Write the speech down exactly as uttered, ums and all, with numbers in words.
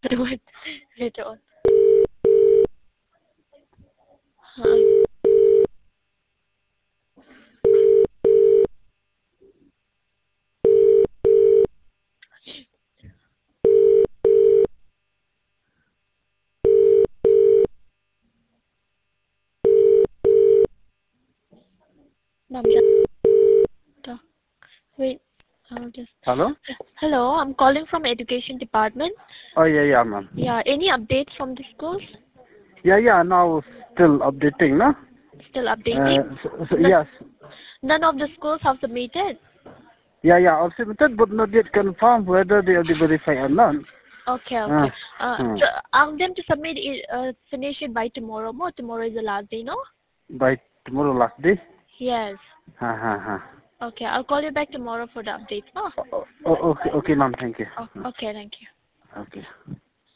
Do it later on. Hi. Namrata. Wait. I'll just. Hello? Hello, I'm calling from education department. Oh, yeah, yeah, ma'am. Yeah, any updates from the schools? Yeah, yeah, now still updating, no? Still updating? Uh, so, so, None, yes. none of the schools have submitted. Yeah, yeah, I've submitted, but not yet confirmed whether they will be verified or not. Okay, Uh, okay. Uh, hmm. so ask them to submit it, uh, finish it by tomorrow. More tomorrow is the last day, no? By tomorrow last day? Yes. Ha, ha, ha. Okay, I'll call you back tomorrow for the update, no? Oh, oh, okay, okay, ma'am, thank you. Oh, okay, thank you. Okay.